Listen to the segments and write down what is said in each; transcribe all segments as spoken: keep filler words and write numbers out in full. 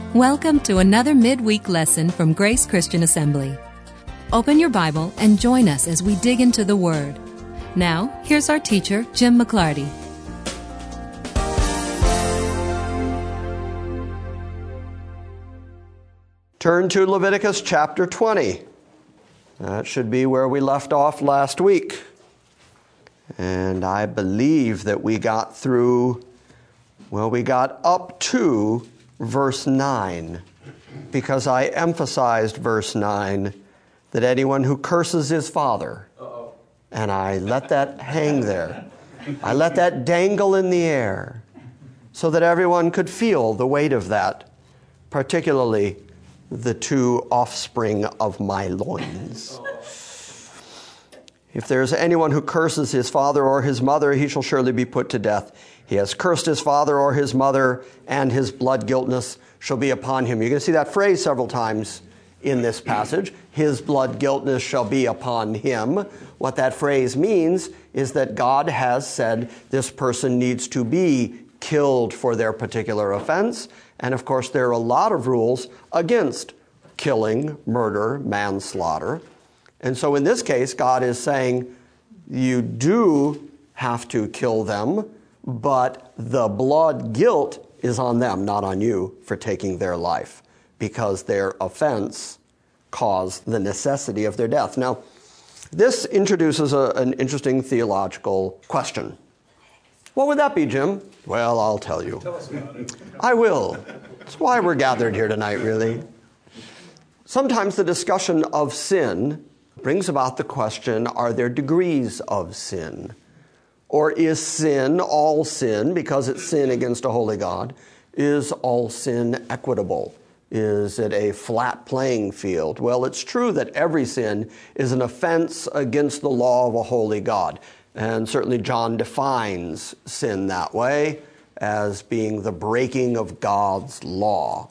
Welcome to another midweek lesson from Grace Christian Assembly. Open your Bible and join us as we dig into the Word. Now, here's our teacher, Jim McClarty. Turn to Leviticus chapter twenty. That should be where we left off last week. And I believe that we got through, well, we got up to verse nine, because I emphasized verse nine, that anyone who curses his father, Uh-oh. and I let that hang there. I let that dangle in the air so that everyone could feel the weight of that, particularly the two offspring of my loins. If there's anyone who curses his father or his mother, he shall surely be put to death. He has cursed his father or his mother, and his blood guiltness shall be upon him. You're going to see that phrase several times in this passage. His blood guiltness shall be upon him. What that phrase means is that God has said this person needs to be killed for their particular offense. And of course, there are a lot of rules against killing, murder, manslaughter. And so in this case, God is saying you do have to kill them, but the blood guilt is on them, not on you, for taking their life, because their offense caused the necessity of their death. Now, this introduces a, an interesting theological question. What would that be, Jim? Well, I'll tell you. Tell us about it. I will. That's why we're gathered here tonight, really. Sometimes the discussion of sin brings about the question, are there degrees of sin? Or is sin all sin because it's sin against a holy God? Is all sin equitable? Is it a flat playing field? Well, it's true that every sin is an offense against the law of a holy God. And certainly John defines sin that way, as being the breaking of God's law.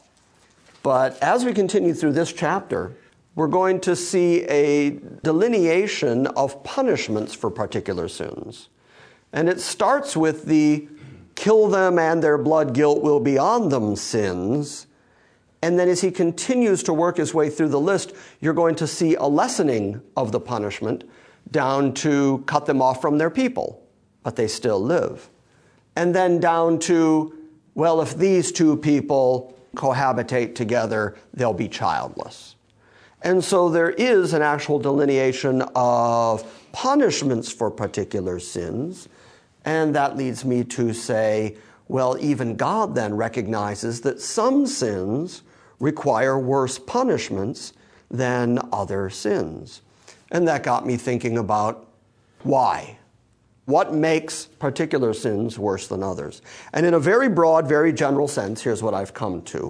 But as we continue through this chapter, we're going to see a delineation of punishments for particular sins. And it starts with the kill them and their blood guilt will be on them sins. And then as he continues to work his way through the list, you're going to see a lessening of the punishment down to cut them off from their people, but they still live. And then down to, well, if these two people cohabitate together, they'll be childless. And so there is an actual delineation of punishments for particular sins. And that leads me to say, well, even God then recognizes that some sins require worse punishments than other sins. And that got me thinking about why. What makes particular sins worse than others? And in a very broad, very general sense, here's what I've come to.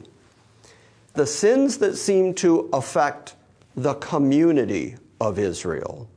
The sins that seem to affect the community of Israel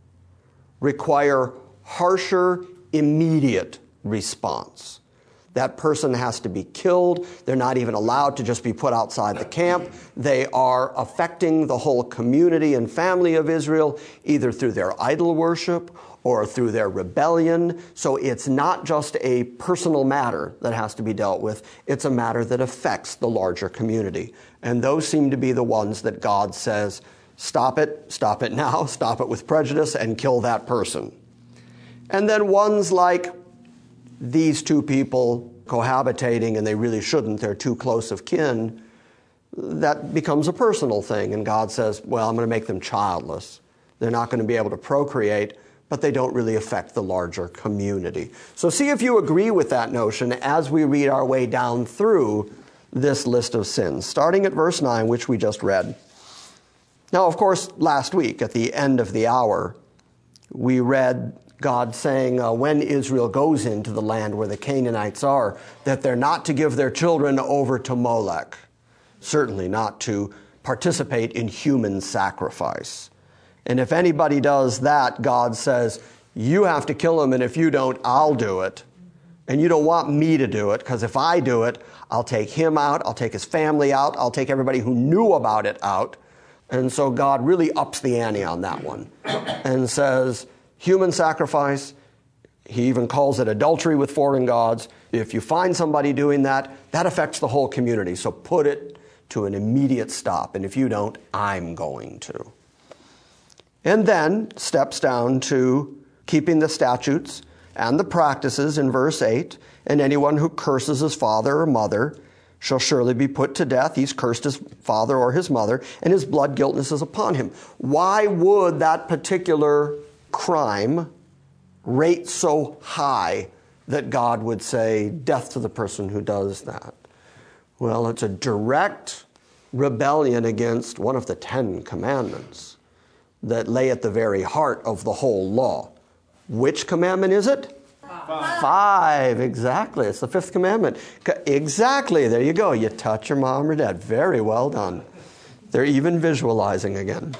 require harsher, immediate response. That person has to be killed. They're not even allowed to just be put outside the camp. They are affecting the whole community and family of Israel, either through their idol worship or through their rebellion. So it's not just a personal matter that has to be dealt with. It's a matter that affects the larger community. And those seem to be the ones that God says, stop it, stop it now, stop it with prejudice, and kill that person. And then ones like these two people cohabitating, and they really shouldn't, they're too close of kin, that becomes a personal thing. And God says, well, I'm going to make them childless. They're not going to be able to procreate, but they don't really affect the larger community. So see if you agree with that notion as we read our way down through this list of sins, starting at verse nine, which we just read. Now, of course, last week at the end of the hour, we read God saying uh, when Israel goes into the land where the Canaanites are, that they're not to give their children over to Molech, certainly not to participate in human sacrifice. And if anybody does that, God says, you have to kill him, and if you don't, I'll do it. And you don't want me to do it, because if I do it, I'll take him out, I'll take his family out, I'll take everybody who knew about it out. And so God really ups the ante on that one and says, human sacrifice, he even calls it adultery with foreign gods. If you find somebody doing that, that affects the whole community. So put it to an immediate stop. And if you don't, I'm going to. And then steps down to keeping the statutes and the practices in verse eight. And anyone who curses his father or mother shall surely be put to death. He's cursed his father or his mother, and his blood guiltness is upon him. Why would that particular crime rate so high that God would say, death to the person who does that? Well, it's a direct rebellion against one of the Ten Commandments that lay at the very heart of the whole law. Which commandment is it? Five. Five, exactly. It's the fifth commandment. Exactly, there you go. You touch your mom or dad. Very well done. They're even visualizing again.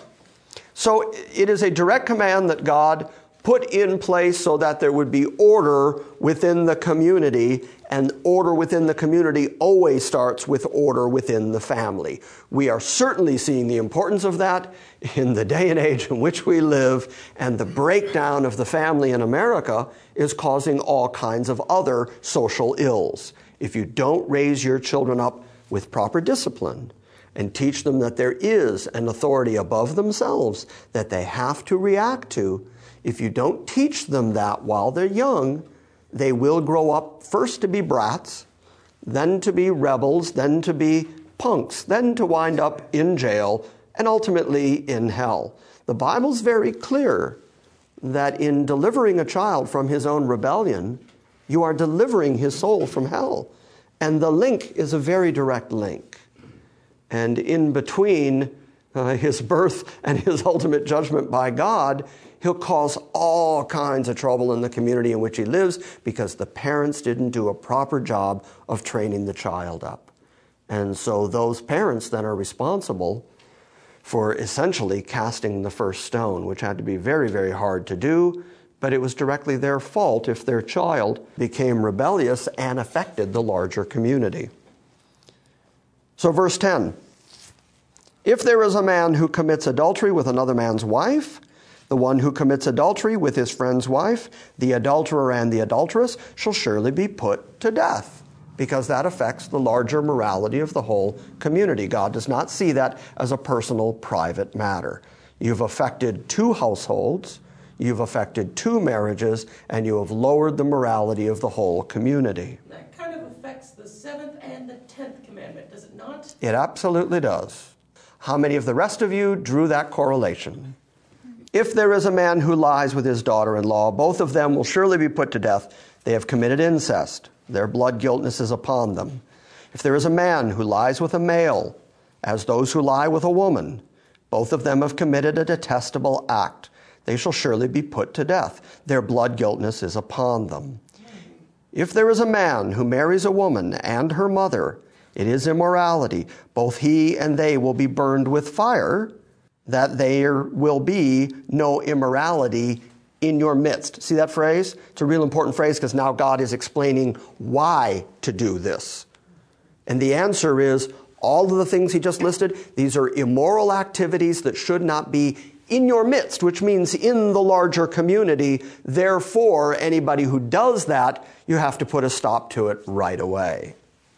So it is a direct command that God put in place so that there would be order within the community, and order within the community always starts with order within the family. We are certainly seeing the importance of that in the day and age in which we live, and the breakdown of the family in America is causing all kinds of other social ills. If you don't raise your children up with proper discipline and teach them that there is an authority above themselves that they have to react to, if you don't teach them that while they're young, they will grow up first to be brats, then to be rebels, then to be punks, then to wind up in jail, and ultimately in hell. The Bible's very clear that in delivering a child from his own rebellion, you are delivering his soul from hell. And the link is a very direct link. And in between uh, his birth and his ultimate judgment by God, he'll cause all kinds of trouble in the community in which he lives because the parents didn't do a proper job of training the child up. And so those parents then are responsible for essentially casting the first stone, which had to be very, very hard to do, but it was directly their fault if their child became rebellious and affected the larger community. So verse ten, if there is a man who commits adultery with another man's wife, the one who commits adultery with his friend's wife, the adulterer and the adulteress, shall surely be put to death, because that affects the larger morality of the whole community. God does not see that as a personal, private matter. You've affected two households, you've affected two marriages, and you have lowered the morality of the whole community. That kind of affects the seventh and the tenth commandment, does it not? It absolutely does. How many of the rest of you drew that correlation? If there is a man who lies with his daughter-in-law, both of them will surely be put to death. They have committed incest. Their blood guiltness is upon them. If there is a man who lies with a male, as those who lie with a woman, both of them have committed a detestable act. They shall surely be put to death. Their blood guiltness is upon them. If there is a man who marries a woman and her mother, it is immorality. Both he and they will be burned with fire, that there will be no immorality in your midst. See that phrase? It's a real important phrase because now God is explaining why to do this. And the answer is all of the things he just listed, these are immoral activities that should not be in your midst, which means in the larger community. Therefore, anybody who does that, you have to put a stop to it right away.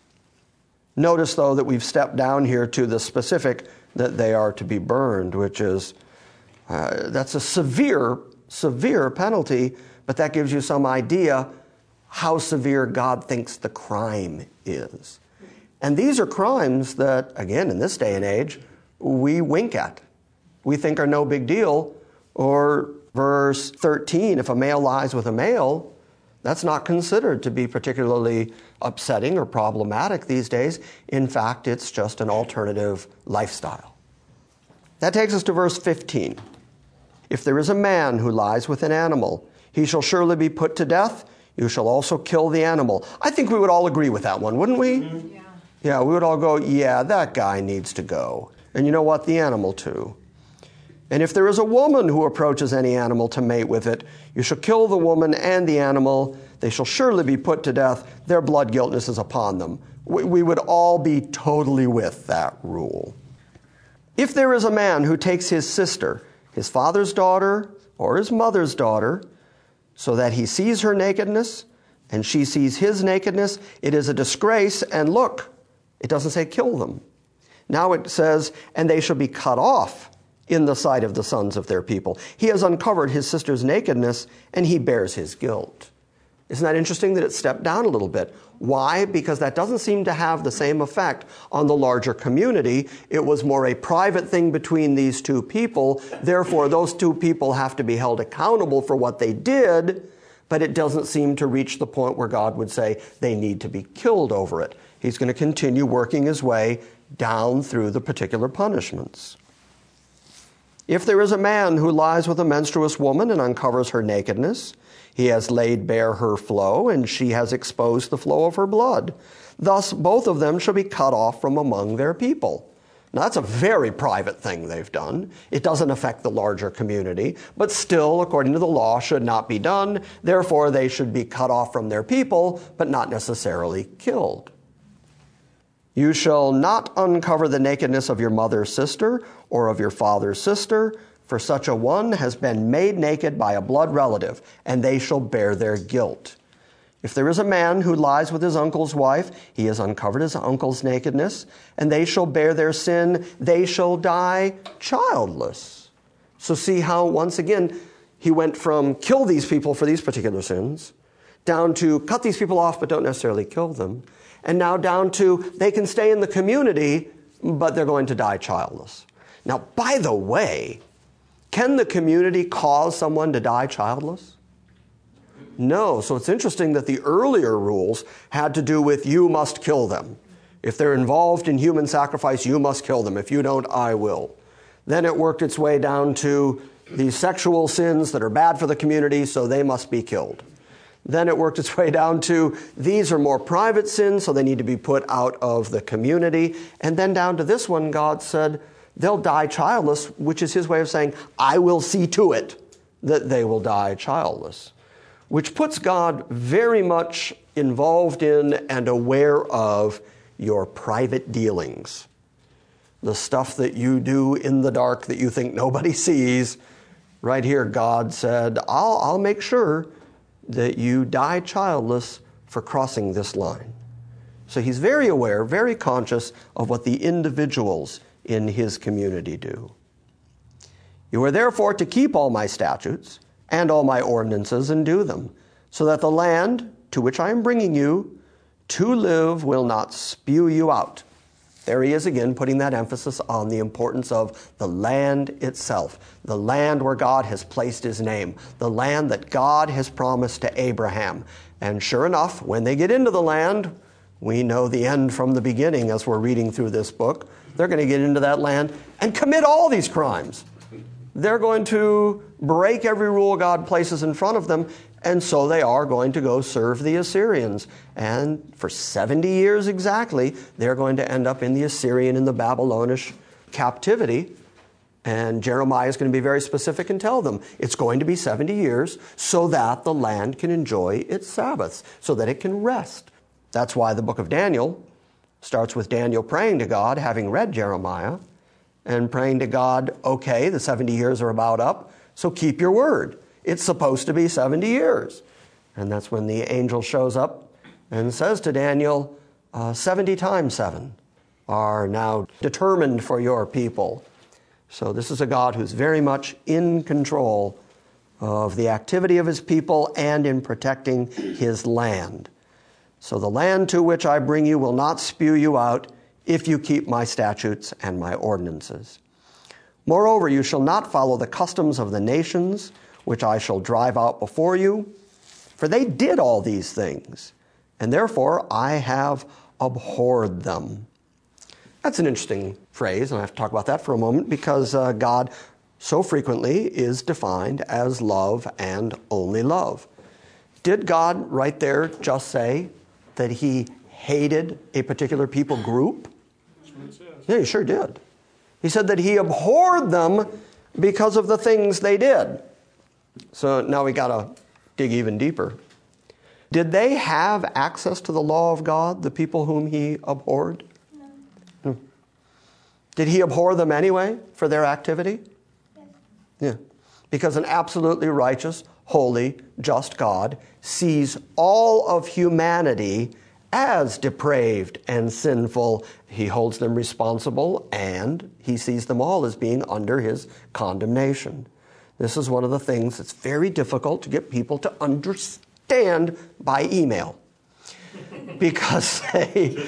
Notice, though, that we've stepped down here to the specific that they are to be burned, which is, uh, that's a severe, severe penalty, but that gives you some idea how severe God thinks the crime is. And these are crimes that, again, in this day and age, we wink at. We think are no big deal. Or verse thirteen, if a male lies with a male, that's not considered to be particularly upsetting or problematic these days. In fact, it's just an alternative lifestyle. That takes us to verse fifteen. If there is a man who lies with an animal, he shall surely be put to death. You shall also kill the animal. I think we would all agree with that one, wouldn't we? Mm-hmm. Yeah. Yeah, we would all go, yeah, that guy needs to go. And you know what? The animal too. And if there is a woman who approaches any animal to mate with it, you shall kill the woman and the animal. They shall surely be put to death. Their blood guiltness is upon them. We, we would all be totally with that rule. If there is a man who takes his sister, his father's daughter or his mother's daughter, so that he sees her nakedness and she sees his nakedness, it is a disgrace. And look, it doesn't say kill them. Now it says, and they shall be cut off in the sight of the sons of their people. He has uncovered his sister's nakedness, and he bears his guilt. Isn't that interesting that it stepped down a little bit? Why? Because that doesn't seem to have the same effect on the larger community. It was more a private thing between these two people. Therefore, those two people have to be held accountable for what they did, but it doesn't seem to reach the point where God would say they need to be killed over it. He's going to continue working his way down through the particular punishments. If there is a man who lies with a menstruous woman and uncovers her nakedness, he has laid bare her flow, and she has exposed the flow of her blood. Thus, both of them shall be cut off from among their people. Now, that's a very private thing they've done. It doesn't affect the larger community, but still, according to the law, should not be done. Therefore, they should be cut off from their people, but not necessarily killed. You shall not uncover the nakedness of your mother's sister or of your father's sister, for such a one has been made naked by a blood relative, and they shall bear their guilt. If there is a man who lies with his uncle's wife, he has uncovered his uncle's nakedness, and they shall bear their sin, they shall die childless. So see how, once again, he went from kill these people for these particular sins, down to cut these people off but don't necessarily kill them, and now down to they can stay in the community, but they're going to die childless. Now, by the way, can the community cause someone to die childless? No. So it's interesting that the earlier rules had to do with you must kill them. If they're involved in human sacrifice, you must kill them. If you don't, I will. Then it worked its way down to these sexual sins that are bad for the community, so they must be killed. Then it worked its way down to these are more private sins, so they need to be put out of the community. And then down to this one, God said, they'll die childless, which is his way of saying, I will see to it that they will die childless, which puts God very much involved in and aware of your private dealings. The stuff that you do in the dark that you think nobody sees. Right here, God said, I'll, I'll make sure that you die childless for crossing this line. So he's very aware, very conscious of what the individuals in his community do. You are therefore to keep all my statutes and all my ordinances and do them, so that the land to which I am bringing you to live will not spew you out. There he is again, putting that emphasis on the importance of the land itself, the land where God has placed his name, the land that God has promised to Abraham. And sure enough, when they get into the land, we know the end from the beginning as we're reading through this book. They're going to get into that land and commit all these crimes. They're going to break every rule God places in front of them, and so they are going to go serve the Assyrians. And for seventy years exactly, they're going to end up in the Assyrian and the Babylonish captivity. And Jeremiah is going to be very specific and tell them it's going to be seventy years so that the land can enjoy its Sabbaths, so that it can rest. That's why the book of Daniel starts with Daniel praying to God, having read Jeremiah, and praying to God, okay, the seventy years are about up, so keep your word. It's supposed to be seventy years. And that's when the angel shows up and says to Daniel, uh, seventy times seven are now determined for your people. So this is a God who's very much in control of the activity of his people and in protecting his land. So the land to which I bring you will not spew you out if you keep my statutes and my ordinances. Moreover, you shall not follow the customs of the nations which I shall drive out before you, for they did all these things, and therefore I have abhorred them. That's an interesting phrase, and I have to talk about that for a moment, because uh, God so frequently is defined as love and only love. Did God right there just say that he hated a particular people group? That's what it says. Yeah, he sure did. He said that he abhorred them because of the things they did. So now we got to dig even deeper. Did they have access to the law of God, the people whom he abhorred? No. Hmm. Did he abhor them anyway for their activity? Yes. Yeah. Because an absolutely righteous, holy, just God sees all of humanity as depraved and sinful. He holds them responsible, and he sees them all as being under his condemnation. This is one of the things that's very difficult to get people to understand by email. Because they...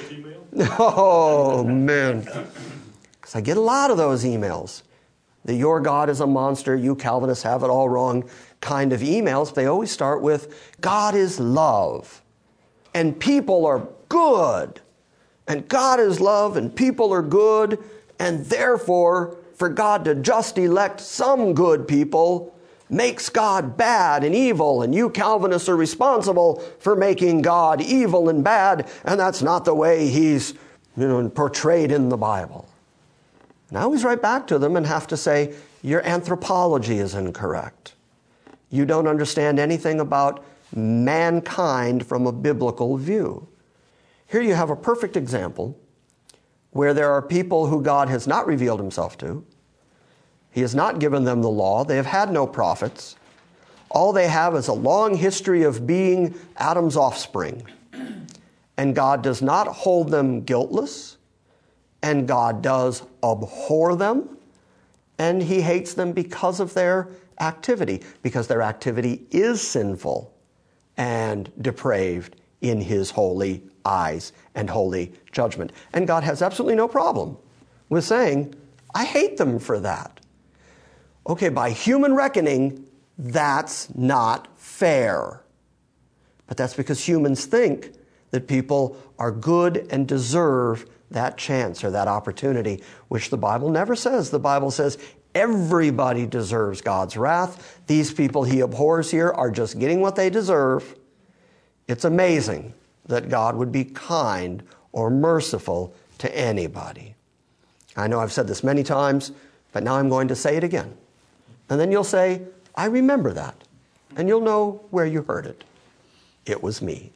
Oh, man. Because I get a lot of those emails. The "your God is a monster, you Calvinists have it all wrong" kind of emails. They always start with, "God is love, and people are good. And God is love, and people are good, and therefore, for God to just elect some good people makes God bad and evil, and you Calvinists are responsible for making God evil and bad, and that's not the way he's, you know, portrayed in the Bible." And I always write back to them and have to say, your anthropology is incorrect. You don't understand anything about mankind from a biblical view. Here you have a perfect example where there are people who God has not revealed himself to. He has not given them the law. They have had no prophets. All they have is a long history of being Adam's offspring. And God does not hold them guiltless. And God does abhor them. And he hates them because of their activity, because their activity is sinful and depraved in his holy eyes and holy judgment. And God has absolutely no problem with saying, I hate them for that. Okay, by human reckoning, that's not fair. But that's because humans think that people are good and deserve that chance or that opportunity, which the Bible never says. The Bible says everybody deserves God's wrath. These people he abhors here are just getting what they deserve. It's amazing that God would be kind or merciful to anybody. I know I've said this many times, but now I'm going to say it again. And then you'll say, I remember that. And you'll know where you heard it. It was me.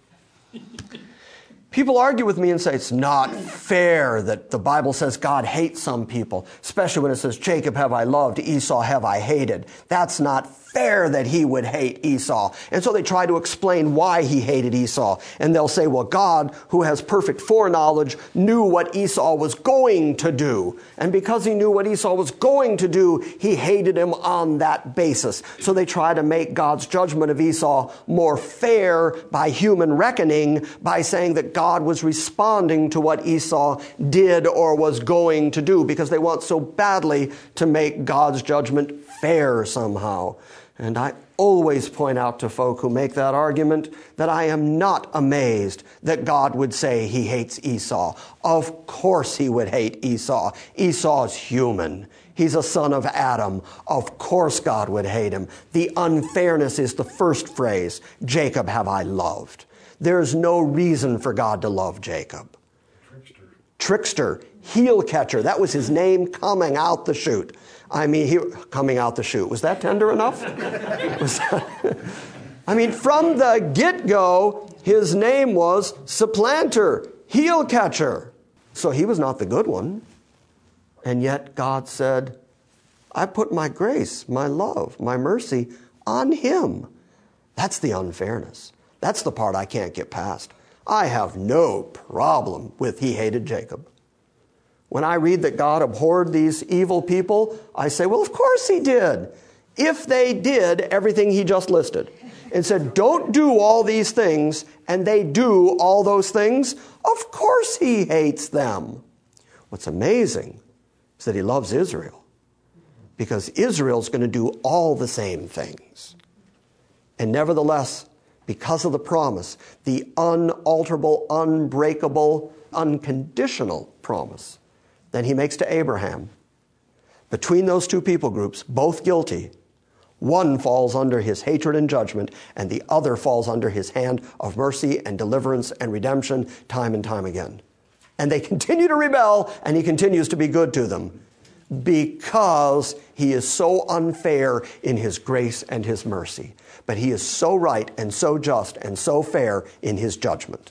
People argue with me and say it's not fair that the Bible says God hates some people, especially when it says, Jacob have I loved, Esau have I hated. That's not fair that he would hate Esau. And so they try to explain why he hated Esau. And they'll say, well, God, who has perfect foreknowledge, knew what Esau was going to do. And because he knew what Esau was going to do, he hated him on that basis. So they try to make God's judgment of Esau more fair by human reckoning by saying that God was responding to what Esau did or was going to do, because they want so badly to make God's judgment fair somehow. And I always point out to folk who make that argument that I am not amazed that God would say he hates Esau. Of course he would hate Esau. Esau's human. He's a son of Adam. Of course God would hate him. The unfairness is the first phrase, Jacob have I loved. There's no reason for God to love Jacob. Trickster. Trickster, heel catcher. That was his name coming out the chute. I mean, he coming out the chute. Was that tender enough? Was that, I mean, from the get-go, his name was supplanter, heel catcher. So he was not the good one. And yet God said, I put my grace, my love, my mercy on him. That's the unfairness. That's the part I can't get past. I have no problem with he hated Jacob. When I read that God abhorred these evil people, I say, well, of course he did. If they did everything he just listed and said, don't do all these things, and they do all those things, of course he hates them. What's amazing is that he loves Israel, because Israel's going to do all the same things. And nevertheless, because of the promise, the unalterable, unbreakable, unconditional promise that he makes to Abraham, between those two people groups, both guilty, one falls under his hatred and judgment, and the other falls under his hand of mercy and deliverance and redemption time and time again. And they continue to rebel, and he continues to be good to them because he is so unfair in his grace and his mercy. But he is so right and so just and so fair in his judgment.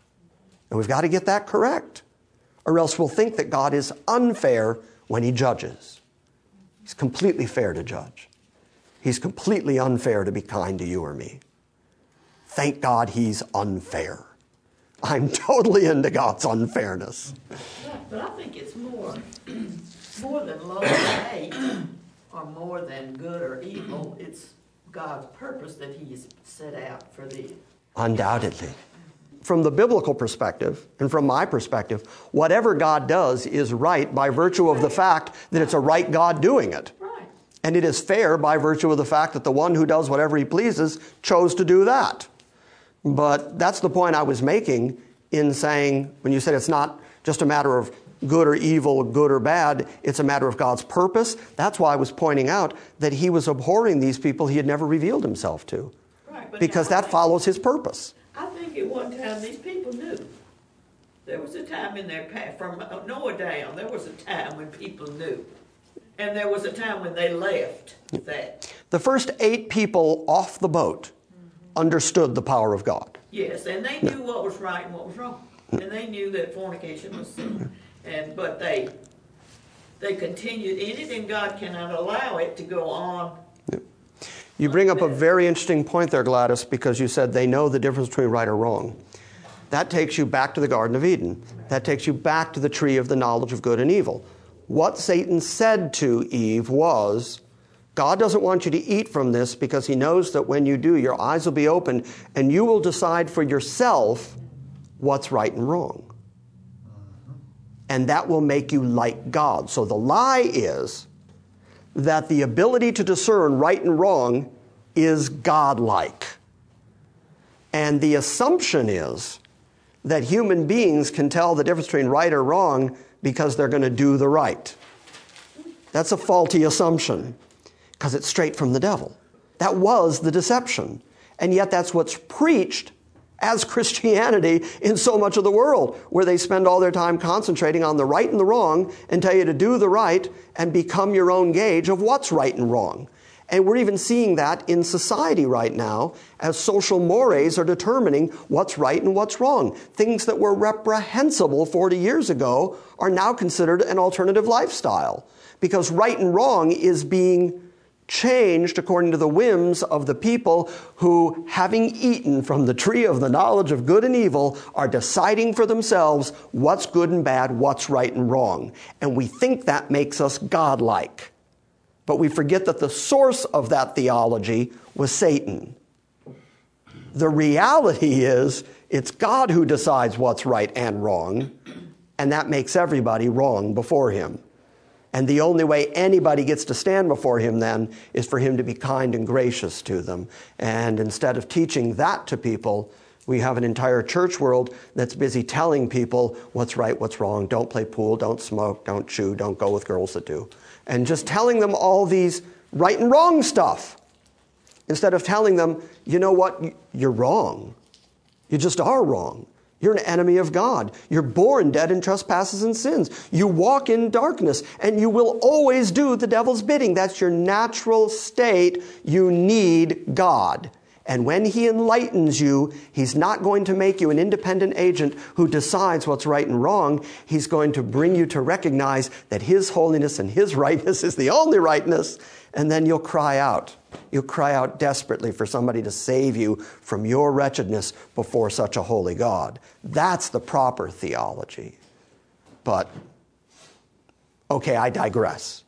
And we've got to get that correct, or else we'll think that God is unfair when he judges. He's completely fair to judge. He's completely unfair to be kind to you or me. Thank God he's unfair. I'm totally into God's unfairness. But I think it's more, more than love and hate, or more than good or evil. It's God's purpose that He's set out for thee. Undoubtedly. From the biblical perspective, and from my perspective, whatever God does is right by virtue of the fact that it's a right God doing it. Right. And it is fair by virtue of the fact that the one who does whatever he pleases chose to do that. But that's the point I was making in saying, when you said it's not just a matter of good or evil, good or bad, it's a matter of God's purpose. That's why I was pointing out that he was abhorring these people he had never revealed himself to. Right, but because now, that follows his purpose. I think at one time these people knew. There was a time in their past, from Noah down, there was a time when people knew. And there was a time when they left that. The first eight people off the boat mm-hmm. understood the power of God. Yes, and they knew what was right and what was wrong. And they knew that fornication was sin. And but they they continued in it, and God cannot allow it to go on. Yeah. You bring up a very interesting point there, Gladys, because you said they know the difference between right or wrong. That takes you back to the Garden of Eden. That takes you back to the tree of the knowledge of good and evil. What Satan said to Eve was, God doesn't want you to eat from this because he knows that when you do, your eyes will be opened and you will decide for yourself what's right and wrong. And that will make you like God. So the lie is that the ability to discern right and wrong is godlike. And the assumption is that human beings can tell the difference between right or wrong because they're going to do the right. That's a faulty assumption because it's straight from the devil. That was the deception. And yet that's what's preached as Christianity in so much of the world, where they spend all their time concentrating on the right and the wrong and tell you to do the right and become your own gauge of what's right and wrong. And we're even seeing that in society right now as social mores are determining what's right and what's wrong. Things that were reprehensible forty years ago are now considered an alternative lifestyle because right and wrong is being changed according to the whims of the people who, having eaten from the tree of the knowledge of good and evil, are deciding for themselves what's good and bad, what's right and wrong. And we think that makes us godlike. But we forget that the source of that theology was Satan. The reality is it's God who decides what's right and wrong, and that makes everybody wrong before him. And the only way anybody gets to stand before him then is for him to be kind and gracious to them. And instead of teaching that to people, we have an entire church world that's busy telling people what's right, what's wrong. Don't play pool, don't smoke, don't chew, don't go with girls that do. And just telling them all these right and wrong stuff. Instead of telling them, you know what, you're wrong. You just are wrong. You're an enemy of God. You're born dead in trespasses and sins. You walk in darkness, and you will always do the devil's bidding. That's your natural state. You need God. And when he enlightens you, he's not going to make you an independent agent who decides what's right and wrong. He's going to bring you to recognize that his holiness and his rightness is the only rightness. And then you'll cry out. You'll cry out desperately for somebody to save you from your wretchedness before such a holy God. That's the proper theology. But, okay, I digress.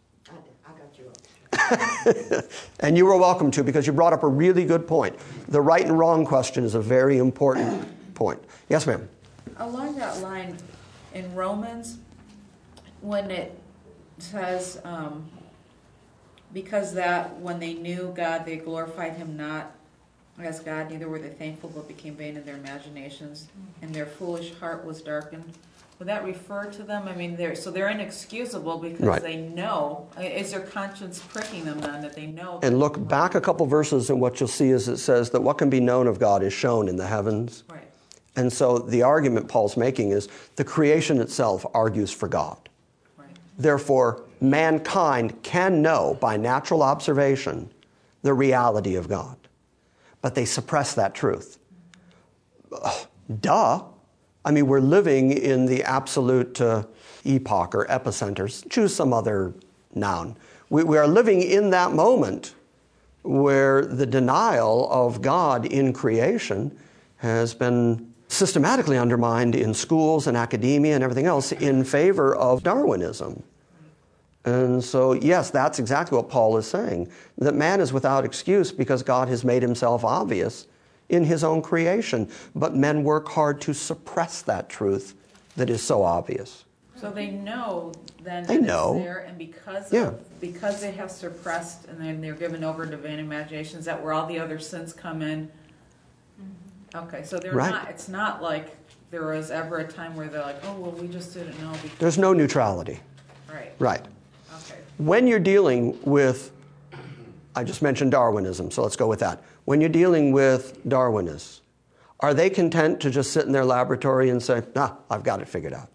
And you were welcome to, because you brought up a really good point. The right and wrong question is a very important point. Yes, ma'am. Along that line, in Romans, when it says, um, because that when they knew God, they glorified him not as God, neither were they thankful, but became vain in their imaginations, and their foolish heart was darkened. Would that refer to them? I mean, they're so they're inexcusable because right. they know. Is their conscience pricking them then that they know? And look back a couple verses, and what you'll see is it says that what can be known of God is shown in the heavens. Right. And so the argument Paul's making is the creation itself argues for God. Right. Therefore, mankind can know by natural observation the reality of God. But they suppress that truth. Uh, duh. I mean, we're living in the absolute uh, epoch or epicenters. Choose some other noun. We, we are living in that moment where the denial of God in creation has been systematically undermined in schools and academia and everything else in favor of Darwinism. And so, yes, that's exactly what Paul is saying, that man is without excuse because God has made himself obvious in his own creation. But men work hard to suppress that truth that is so obvious. So they know then They that know. it's there, and because Yeah. of, because they have suppressed and then they're given over to vain imaginations, that where all the other sins come in. Okay, so they're Right. not. It's not like there was ever a time where they're like, oh well, we just didn't know. Because, There's no neutrality. right. Right. Okay. When you're dealing with, I just mentioned Darwinism, so let's go with that. When you're dealing with Darwinists, are they content to just sit in their laboratory and say, nah, I've got it figured out?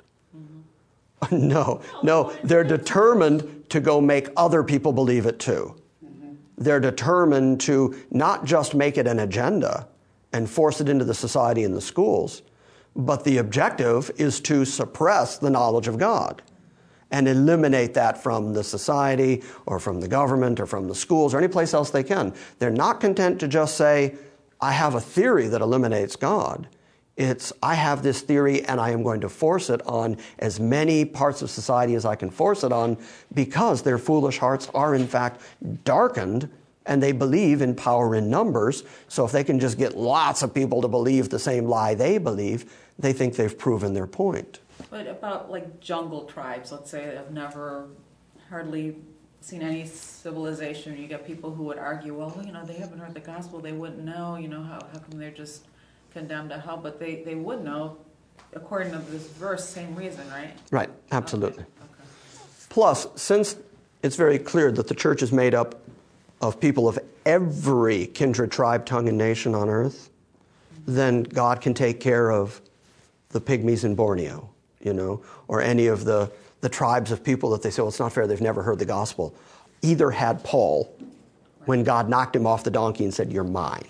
Mm-hmm. No, no, they're determined to go make other people believe it too. Mm-hmm. They're determined to not just make it an agenda and force it into the society and the schools, but the objective is to suppress the knowledge of God and eliminate that from the society or from the government or from the schools or any place else they can. They're not content to just say, I have a theory that eliminates God. It's, I have this theory and I am going to force it on as many parts of society as I can force it on, because their foolish hearts are in fact darkened and they believe in power in numbers. So if they can just get lots of people to believe the same lie they believe, they think they've proven their point. But about like jungle tribes, let's say, that have never hardly seen any civilization. You get people who would argue, well, you know, they haven't heard the gospel, they wouldn't know, you know, how, how come they're just condemned to hell? But they, they would know, according to this verse, same reason, right? Right, absolutely. Okay. Okay. Plus, since it's very clear that the church is made up of people of every kindred, tribe, tongue, and nation on earth, then God can take care of the pygmies in Borneo, you know, or any of the, the tribes of people that they say, well, it's not fair, they've never heard the gospel. Either had Paul when God knocked him off the donkey and said, you're mine.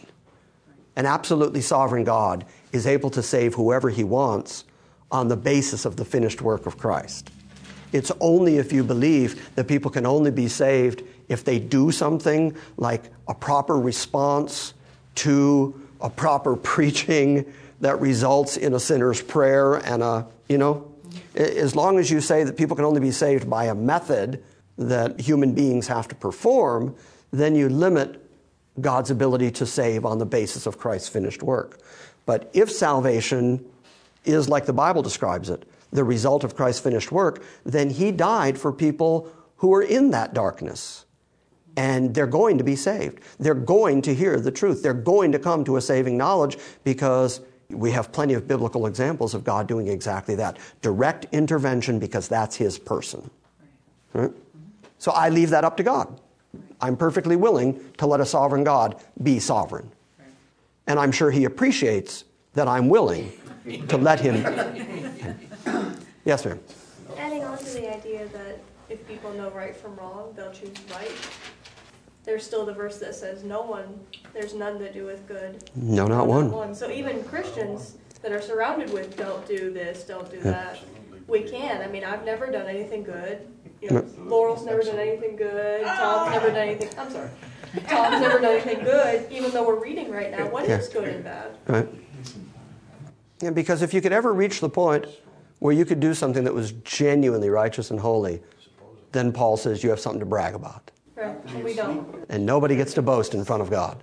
An absolutely sovereign God is able to save whoever he wants on the basis of the finished work of Christ. It's only if you believe that people can only be saved if they do something like a proper response to a proper preaching that results in a sinner's prayer and a, you know, as long as you say that people can only be saved by a method that human beings have to perform, then you limit God's ability to save on the basis of Christ's finished work. But if salvation is like the Bible describes it, the result of Christ's finished work, then he died for people who are in that darkness. And they're going to be saved. They're going to hear the truth. They're going to come to a saving knowledge, because we have plenty of biblical examples of God doing exactly that. Direct intervention, because that's his person. Right? So I leave that up to God. I'm perfectly willing to let a sovereign God be sovereign. And I'm sure he appreciates that I'm willing to let him. Yes, ma'am. Adding on to the idea that if people know right from wrong, they'll choose right. There's still the verse that says, no one, there's none that doeth good. No, not one. one. So even Christians that are surrounded with don't do this, don't do that, we can. I mean, I've never done anything good. You know, Laurel's never done anything good. Tom's never done anything. I'm sorry. Tom's never done anything good, even though we're reading right now. What Yeah. is good and bad? Right. Yeah, because if you could ever reach the point where you could do something that was genuinely righteous and holy, then Paul says you have something to brag about. Right. And we don't. And nobody gets to boast in front of God.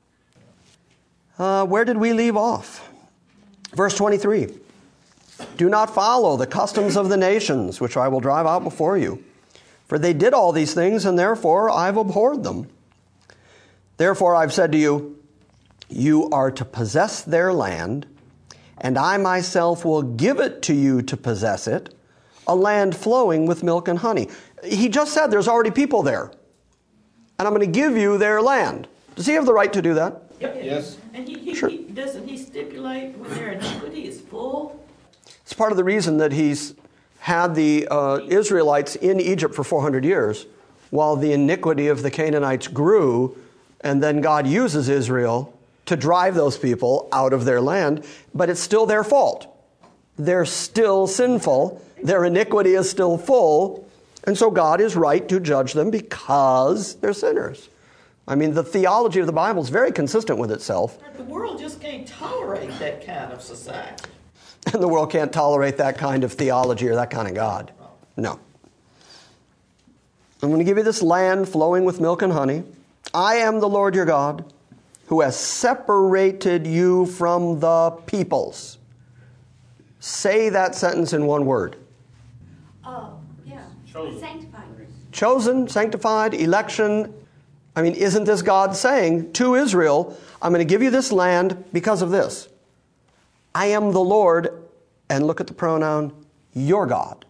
Uh, where did we leave off? Verse twenty-three. Do not follow the customs of the nations, which I will drive out before you. For they did all these things, and therefore I've abhorred them. Therefore I've said to you, you are to possess their land, and I myself will give it to you to possess it, a land flowing with milk and honey. He just said there's already people there, and I'm going to give you their land. Does he have the right to do that? Yep. Yes. And he, he, Sure. he doesn't he stipulate when their iniquity is full? It's part of the reason that he's had the uh, Israelites in Egypt for four hundred years, while the iniquity of the Canaanites grew, and then God uses Israel to drive those people out of their land, but it's still their fault. They're still sinful. Their iniquity is still full, and so God is right to judge them because they're sinners. I mean, the theology of the Bible is very consistent with itself. But the world just can't tolerate that kind of society. And the world can't tolerate that kind of theology or that kind of God. No. I'm going to give you this land flowing with milk and honey. I am the Lord your God, who has separated you from the peoples. Say that sentence in one word. Oh, yeah. Chosen. Sanctified. Chosen, sanctified, election. I mean, isn't this God saying to Israel, I'm going to give you this land because of this? I am the Lord, and look at the pronoun, your God.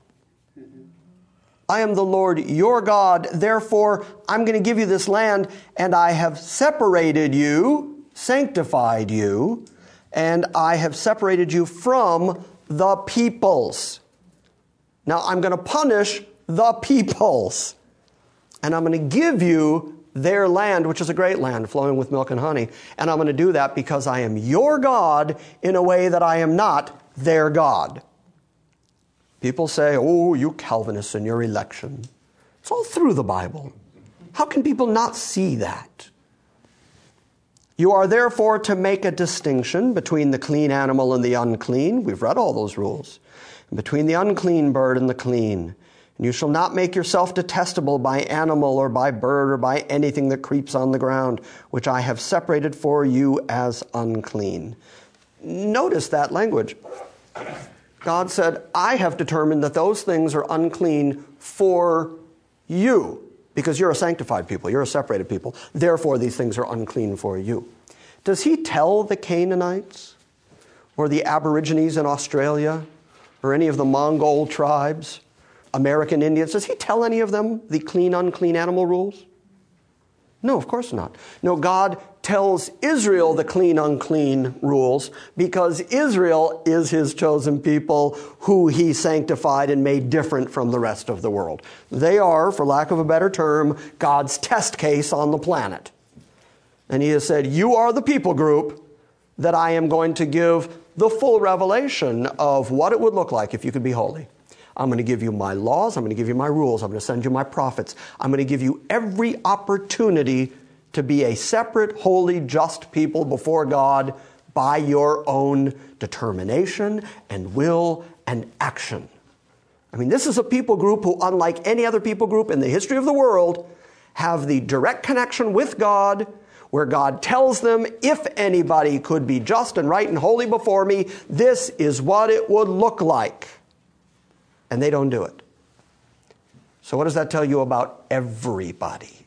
I am the Lord your God, therefore I'm going to give you this land, and I have separated you, sanctified you, and I have separated you from the peoples. Now I'm going to punish the peoples, and I'm going to give you their land, which is a great land flowing with milk and honey, and I'm going to do that because I am your God in a way that I am not their God. People say, oh, you Calvinists and your election. It's all through the Bible. How can people not see that? You are therefore to make a distinction between the clean animal and the unclean. We've read all those rules. And between the unclean bird and the clean. And you shall not make yourself detestable by animal or by bird or by anything that creeps on the ground, which I have separated for you as unclean. Notice that language. God said, I have determined that those things are unclean for you, because you're a sanctified people, you're a separated people. Therefore, these things are unclean for you. Does he tell the Canaanites or the Aborigines in Australia or any of the Mongol tribes, American Indians, does he tell any of them the clean, unclean animal rules? No, of course not. No, God tells Israel the clean, unclean rules because Israel is his chosen people who he sanctified and made different from the rest of the world. They are, for lack of a better term, God's test case on the planet. And he has said, you are the people group that I am going to give the full revelation of what it would look like if you could be holy. I'm going to give you my laws. I'm going to give you my rules. I'm going to send you my prophets. I'm going to give you every opportunity to be a separate, holy, just people before God by your own determination and will and action. I mean, this is a people group who, unlike any other people group in the history of the world, have the direct connection with God, where God tells them, if anybody could be just and right and holy before me, this is what it would look like. And they don't do it. So what does that tell you about everybody?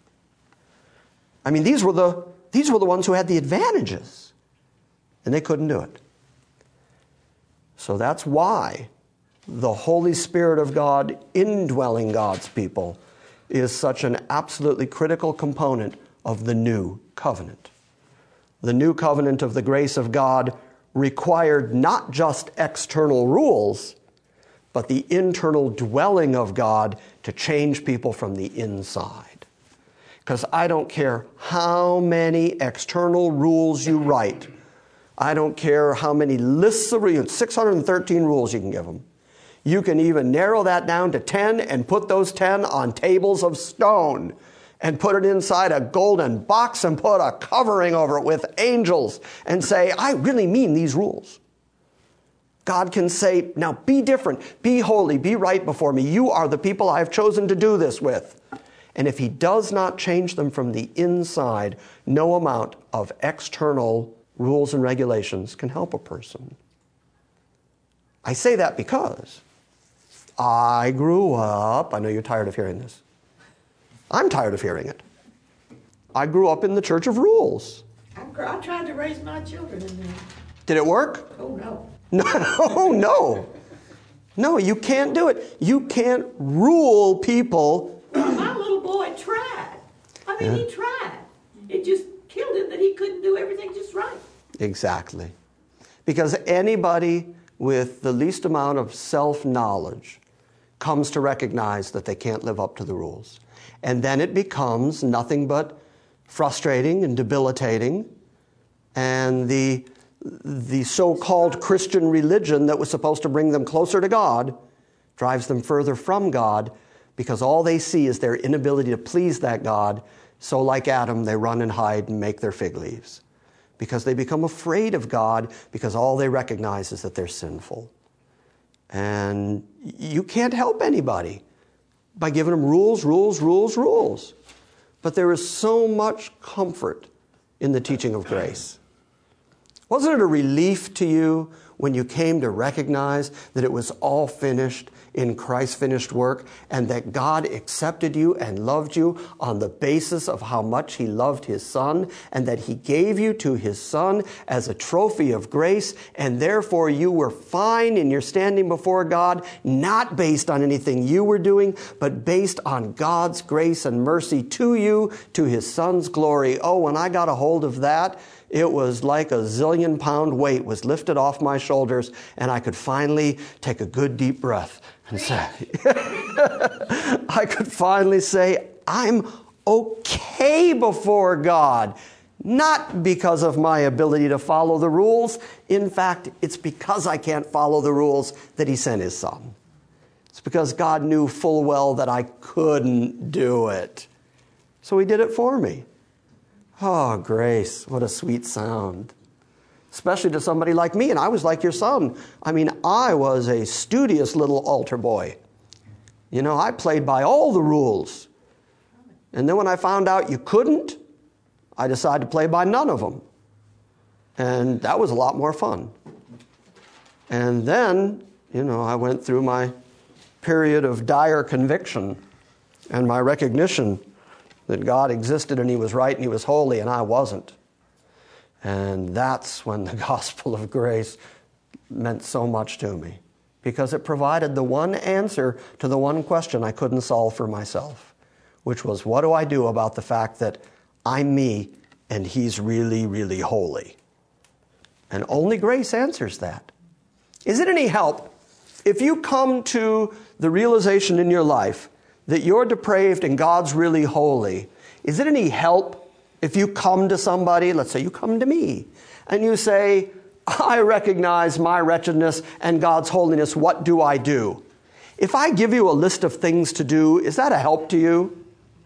I mean, these were the, these were the ones who had the advantages, and they couldn't do it. So that's why the Holy Spirit of God indwelling God's people is such an absolutely critical component of the new covenant. The new covenant of the grace of God required not just external rules, but the internal dwelling of God to change people from the inside. Because I don't care how many external rules you write. I don't care how many lists of rules, six hundred thirteen rules you can give them. You can even narrow that down to ten and put those ten on tables of stone and put it inside a golden box and put a covering over it with angels and say, I really mean these rules. God can say, now be different, be holy, be right before me. You are the people I have chosen to do this with. And if he does not change them from the inside, no amount of external rules and regulations can help a person. I say that because I grew up, I know you're tired of hearing this. I'm tired of hearing it. I grew up in the church of rules. I, I tried to raise my children in there. Did it work? Oh, no. No, no. No, you can't do it. You can't rule people. My little boy tried. I mean, Yeah. he tried. It just killed him that he couldn't do everything just right. Exactly. Because anybody with the least amount of self-knowledge comes to recognize that they can't live up to the rules. And then it becomes nothing but frustrating and debilitating. And the the so-called Christian religion that was supposed to bring them closer to God drives them further from God, because all they see is their inability to please that God So like Adam, they run and hide and make their fig leaves because they become afraid of God because all they recognize is that they're sinful. And you can't help anybody by giving them rules, rules, rules, rules. But there is so much comfort in the teaching of grace. Wasn't it a relief to you when you came to recognize that it was all finished in Christ's finished work and that God accepted you and loved you on the basis of how much He loved His Son and that He gave you to His Son as a trophy of grace, and therefore you were fine in your standing before God, not based on anything you were doing, but based on God's grace and mercy to you, to His Son's glory. Oh, when I got a hold of that, it was like a zillion pound weight was lifted off my shoulders, and I could finally take a good deep breath and say, I could finally say, I'm okay before God. Not because of my ability to follow the rules. In fact, it's because I can't follow the rules that He sent His Son. It's because God knew full well that I couldn't do it. So He did it for me. Oh, grace, what a sweet sound. Especially to somebody like me, and I was like your son. I mean, I was a studious little altar boy. You know, I played by all the rules. And then when I found out you couldn't, I decided to play by none of them. And that was a lot more fun. And then, you know, I went through my period of dire conviction and my recognition that God existed and He was right and He was holy and I wasn't. And that's when the gospel of grace meant so much to me, because it provided the one answer to the one question I couldn't solve for myself, which was, what do I do about the fact that I'm me and He's really, really holy? And only grace answers that. Is it any help if you come to the realization in your life that you're depraved and God's really holy? Is it any help if you come to somebody, let's say you come to me, and you say, I recognize my wretchedness and God's holiness, what do I do? If I give you a list of things to do, is that a help to you?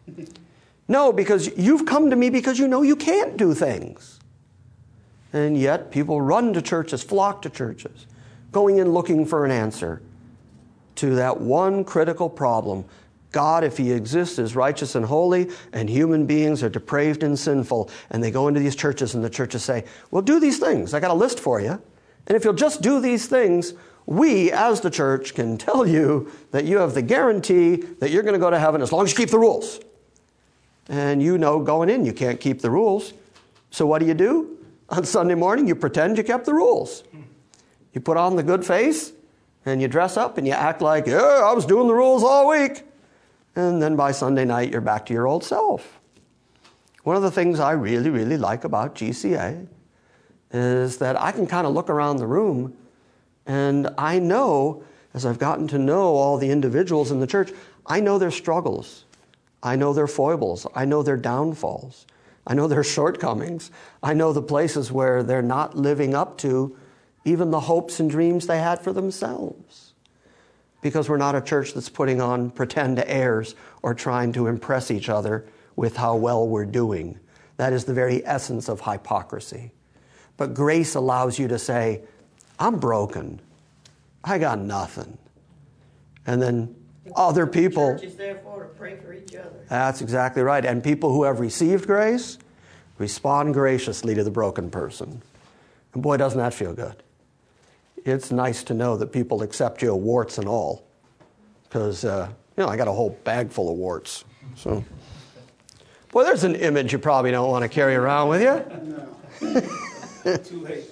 No, because you've come to me because you know you can't do things. And yet people run to churches, flock to churches, going in looking for an answer to that one critical problem. God, if He exists, is righteous and holy, and human beings are depraved and sinful. And they go into these churches, and the churches say, well, do these things. I got a list for you. And if you'll just do these things, we, as the church, can tell you that you have the guarantee that you're going to go to heaven as long as you keep the rules. And you know going in, you can't keep the rules. So what do you do? On Sunday morning, you pretend you kept the rules. You put on the good face, and you dress up, and you act like, yeah, I was doing the rules all week. And then by Sunday night, you're back to your old self. One of the things I really, really like about G C A is that I can kind of look around the room, and I know, as I've gotten to know all the individuals in the church, I know their struggles. I know their foibles. I know their downfalls. I know their shortcomings. I know the places where they're not living up to even the hopes and dreams they had for themselves. Because we're not a church that's putting on pretend airs or trying to impress each other with how well we're doing. That is the very essence of hypocrisy. But grace allows you to say, I'm broken. I got nothing. And then other people... The church is therefore to pray for each other. That's exactly right. And people who have received grace respond graciously to the broken person. And boy, doesn't that feel good. It's nice to know that people accept you, warts and all. Because, uh, you know, I got a whole bag full of warts. So, boy, there's an image you probably don't want to carry around with you. No. Too late.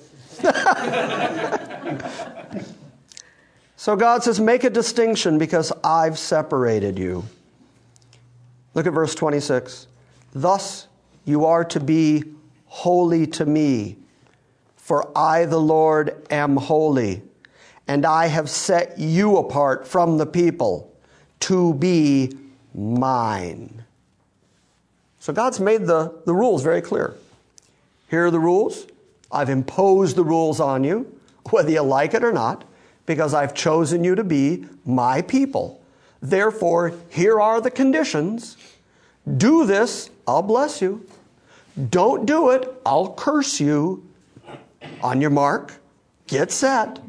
So God says, make a distinction because I've separated you. Look at verse twenty-six. Thus you are to be holy to me. For I, the Lord, am holy, and I have set you apart from the people to be mine. So God's made the, the rules very clear. Here are the rules. I've imposed the rules on you, whether you like it or not, because I've chosen you to be my people. Therefore, here are the conditions. Do this I'll bless you. Don't do it, I'll curse you. On your mark, get set,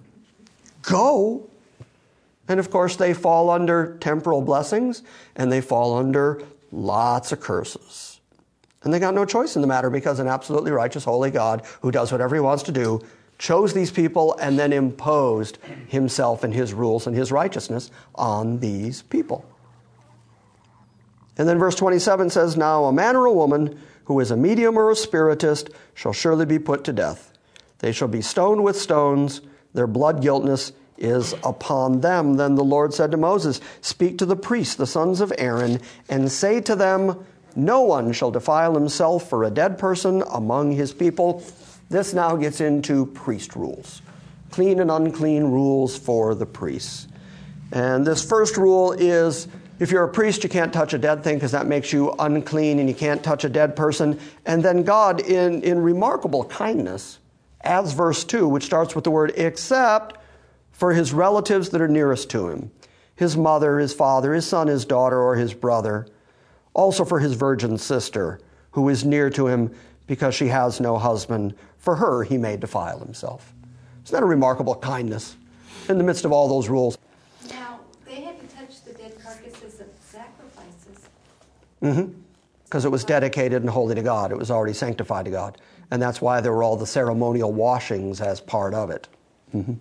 go. And of course, they fall under temporal blessings, and they fall under lots of curses. And they got no choice in the matter, because an absolutely righteous, holy God, who does whatever he wants to do, chose these people and then imposed himself and his rules and his righteousness on these people. And then verse twenty-seven says, now a man or a woman who is a medium or a spiritist shall surely be put to death. They shall be stoned with stones. Their blood guiltness is upon them. Then the Lord said to Moses, speak to the priests, the sons of Aaron, and say to them, no one shall defile himself for a dead person among his people. This now gets into priest rules, clean and unclean rules for the priests. And this first rule is, if you're a priest, you can't touch a dead thing because that makes you unclean, and you can't touch a dead person. And then God, in, in remarkable kindness, adds verse two, which starts with the word except for his relatives that are nearest to him, his mother, his father, his son, his daughter, or his brother. Also for his virgin sister, who is near to him because she has no husband. For her he may defile himself. Isn't that a remarkable kindness in the midst of all those rules? Now, they had to touch the dead carcasses of sacrifices. Mm-hmm. Because it was dedicated and holy to God. It was already sanctified to God. And that's why there were all the ceremonial washings as part of it. Mm-hmm.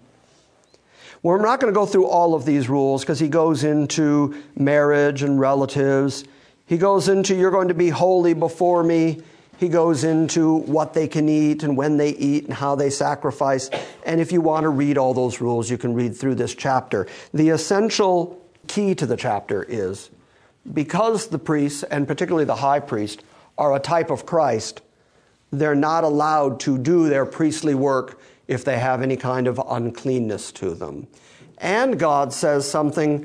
Well, we're not going to go through all of these rules, because he goes into marriage and relatives. He goes into, you're going to be holy before me. He goes into what they can eat and when they eat and how they sacrifice. And if you want to read all those rules, you can read through this chapter. The essential key to the chapter is, because the priests, and particularly the high priest, are a type of Christ, they're not allowed to do their priestly work if they have any kind of uncleanness to them. And God says something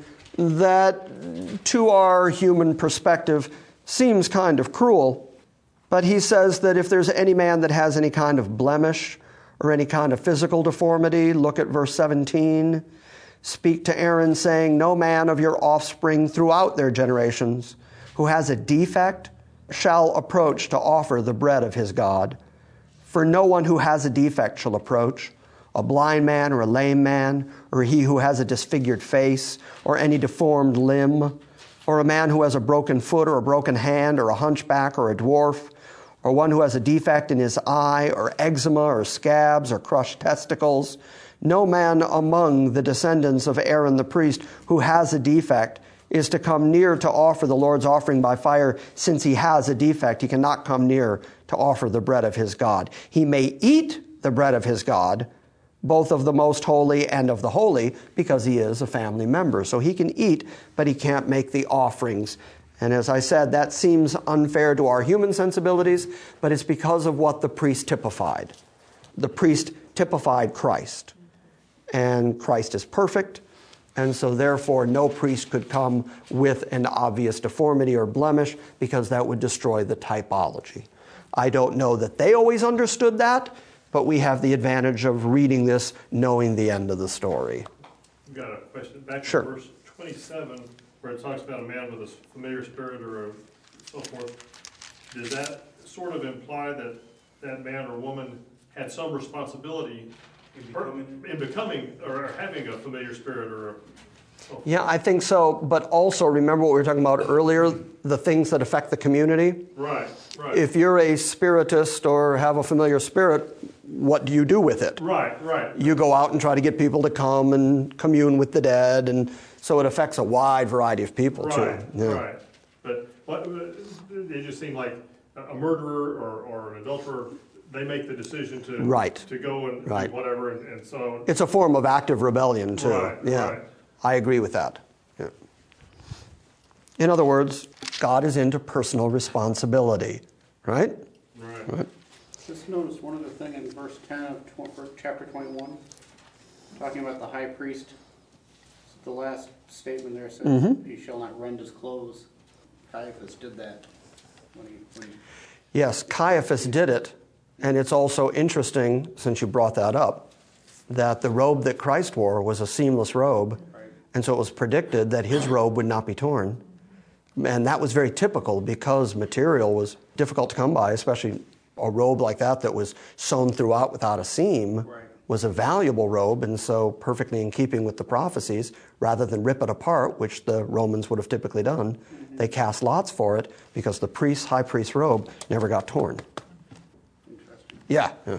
that, to our human perspective, seems kind of cruel. But he says that if there's any man that has any kind of blemish or any kind of physical deformity, look at verse seventeen. Speak to Aaron, saying, no man of your offspring throughout their generations who has a defect shall approach to offer the bread of his God. For no one who has a defect shall approach, a blind man or a lame man, or he who has a disfigured face, or any deformed limb, or a man who has a broken foot or a broken hand, or a hunchback or a dwarf, or one who has a defect in his eye, or eczema, or scabs, or crushed testicles. No man among the descendants of Aaron the priest who has a defect is to come near to offer the Lord's offering by fire. Since he has a defect, he cannot come near to offer the bread of his God. He may eat the bread of his God, both of the most holy and of the holy, because he is a family member. So he can eat, but he can't make the offerings. And as I said, that seems unfair to our human sensibilities, but it's because of what the priest typified. The priest typified Christ. And Christ is perfect, and so therefore no priest could come with an obvious deformity or blemish, because that would destroy the typology. I don't know that they always understood that, but we have the advantage of reading this, knowing the end of the story. I've got a question. Back to Sure. verse twenty-seven, where it talks about a man with a familiar spirit or a so forth. Does that sort of imply that that man or woman had some responsibility in becoming, in becoming or having a familiar spirit or a so forth? Yeah, I think so, but also remember what we were talking about earlier, the things that affect the community? Right, right. If you're a spiritist or have a familiar spirit, what do you do with it? Right, right. You go out and try to get people to come and commune with the dead, and so it affects a wide variety of people, Right, too. Yeah. right. But what, it just seemed like a murderer or, or an adulterer, they make the decision to Right. to go and Right. do whatever, and, and so It's a form of active rebellion, too. Right, yeah. right. I agree with that. Yeah. In other words, God is into personal responsibility, right? right. Right. Just notice one other thing in verse ten of tw- chapter twenty-one, talking about the high priest. The last statement there says, Mm-hmm. he shall not rend his clothes. Caiaphas did that when he, when he Yes, Caiaphas did it, and it's also interesting, since you brought that up, that the robe that Christ wore was a seamless robe, Right. and so it was predicted that his robe would not be torn. And that was very typical because material was difficult to come by, especially a robe like that that was sewn throughout without a seam. Right. Was a valuable robe, and so perfectly in keeping with the prophecies, rather than rip it apart, which the Romans would have typically done, mm-hmm. they cast lots for it because the priest's, high priest's robe never got torn. Interesting. Yeah. yeah.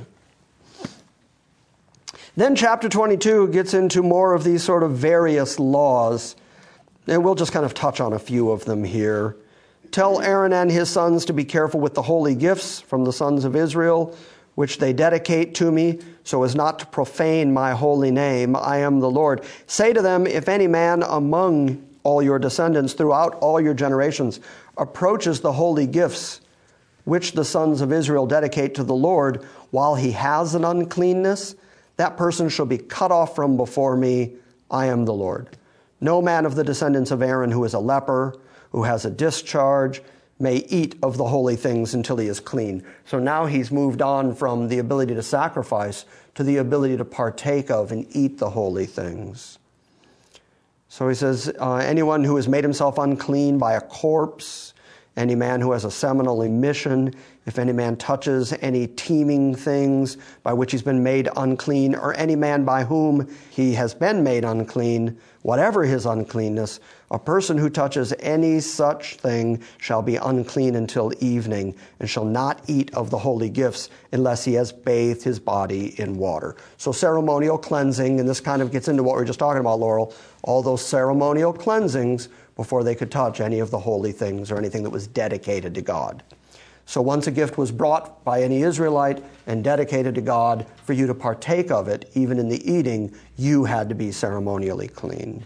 Then chapter twenty-two gets into more of these sort of various laws, and we'll just kind of touch on a few of them here. Tell Aaron and his sons to be careful with the holy gifts from the sons of Israel, which they dedicate to me, so as not to profane my holy name. I am the Lord. Say to them, if any man among all your descendants throughout all your generations approaches the holy gifts which the sons of Israel dedicate to the Lord while he has an uncleanness, that person shall be cut off from before me. I am the Lord. No man of the descendants of Aaron who is a leper, who has a discharge, may eat of the holy things until he is clean. So now he's moved on from the ability to sacrifice to the ability to partake of and eat the holy things. So he says, uh, anyone who has made himself unclean by a corpse, any man who has a seminal emission, if any man touches any teeming things by which he's been made unclean, or any man by whom he has been made unclean, whatever his uncleanness, a person who touches any such thing shall be unclean until evening, and shall not eat of the holy gifts unless he has bathed his body in water. So ceremonial cleansing, and this kind of gets into what we were just talking about, Laurel, all those ceremonial cleansings before they could touch any of the holy things or anything that was dedicated to God. So once a gift was brought by any Israelite and dedicated to God, for you to partake of it, even in the eating, you had to be ceremonially clean.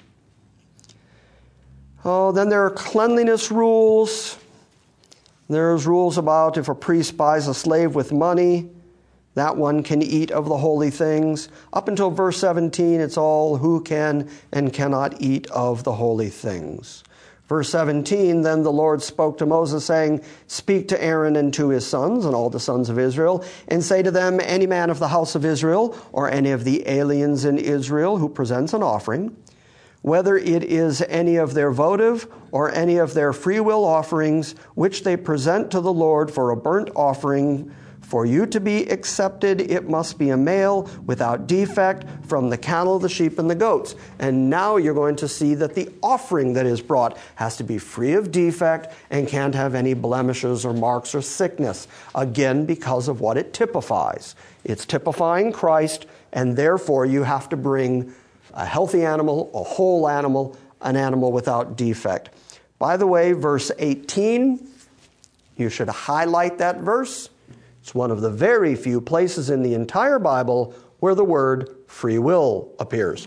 Oh, then there are cleanliness rules. There's rules about if a priest buys a slave with money, that one can eat of the holy things. Up until verse seventeen, it's all who can and cannot eat of the holy things. Verse seventeen, then the Lord spoke to Moses, saying, speak to Aaron and to his sons and all the sons of Israel, and say to them, any man of the house of Israel or any of the aliens in Israel who presents an offering, whether it is any of their votive or any of their freewill offerings, which they present to the Lord for a burnt offering, for you to be accepted, it must be a male without defect from the cattle, the sheep, and the goats. And now you're going to see that the offering that is brought has to be free of defect and can't have any blemishes or marks or sickness. Again, because of what it typifies. It's typifying Christ, and therefore you have to bring a healthy animal, a whole animal, an animal without defect. By the way, verse eighteen, you should highlight that verse. It's one of the very few places in the entire Bible where the word free will appears.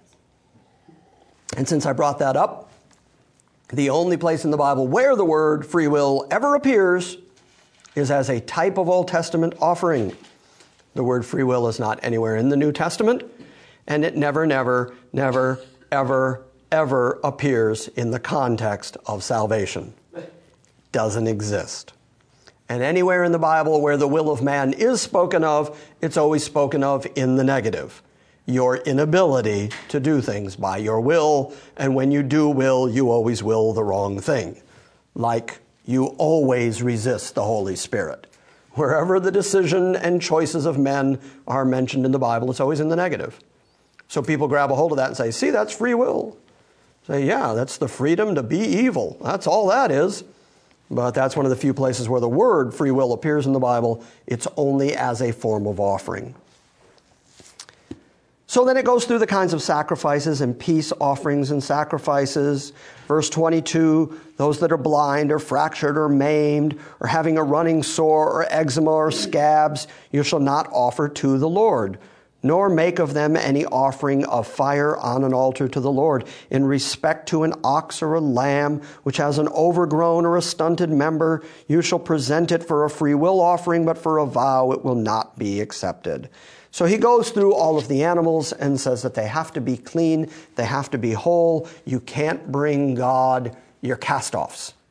And since I brought that up, the only place in the Bible where the word free will ever appears is as a type of Old Testament offering. The word free will is not anywhere in the New Testament, and it never, never, never, ever, ever appears in the context of salvation. Doesn't exist. And anywhere in the Bible where the will of man is spoken of, it's always spoken of in the negative. Your inability to do things by your will, and when you do will, you always will the wrong thing. Like you always resist the Holy Spirit. Wherever the decision and choices of men are mentioned in the Bible, it's always in the negative. So people grab a hold of that and say, see, that's free will. Say, yeah, that's the freedom to be evil. That's all that is. But that's one of the few places where the word free will appears in the Bible. It's only as a form of offering. So then it goes through the kinds of sacrifices and peace offerings and sacrifices. Verse twenty-two, those that are blind or fractured or maimed or having a running sore or eczema or scabs, you shall not offer to the Lord, nor make of them any offering of fire on an altar to the Lord, in respect to an ox or a lamb, which has an overgrown or a stunted member. You shall present it for a free will offering, but for a vow it will not be accepted. So he goes through all of the animals and says that they have to be clean, they have to be whole. You can't bring God your cast-offs.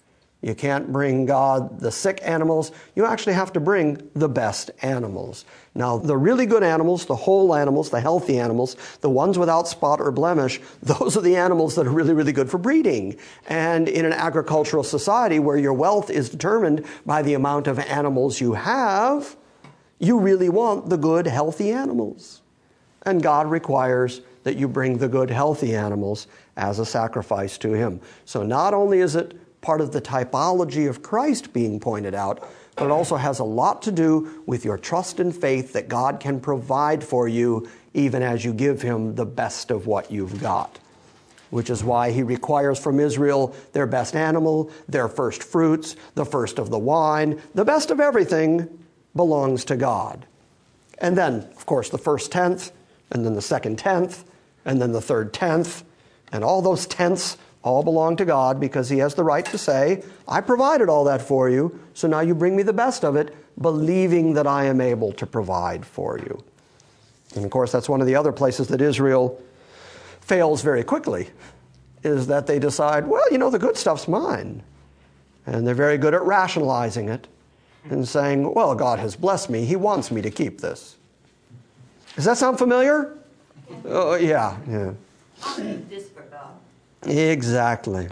You can't bring God the sick animals. You actually have to bring the best animals. Now, the really good animals, the whole animals, the healthy animals, the ones without spot or blemish, those are the animals that are really, really good for breeding. And in an agricultural society where your wealth is determined by the amount of animals you have, you really want the good, healthy animals. And God requires that you bring the good, healthy animals as a sacrifice to Him. So not only is it part of the typology of Christ being pointed out, but it also has a lot to do with your trust and faith that God can provide for you even as you give Him the best of what you've got. Which is why He requires from Israel their best animal, their first fruits, the first of the wine. The best of everything belongs to God. And then, of course, the first tenth, and then the second tenth, and then the third tenth, and all those tenths all belong to God because He has the right to say, I provided all that for you, so now you bring me the best of it, believing that I am able to provide for you. And of course, that's one of the other places that Israel fails very quickly, is that they decide, well, you know, the good stuff's mine. And they're very good at rationalizing it and saying, well, God has blessed me. He wants me to keep this. Does that sound familiar? Oh, yeah, yeah. I'll keep this for God. Exactly.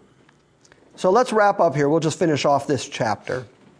So let's wrap up here. We'll just finish off this chapter.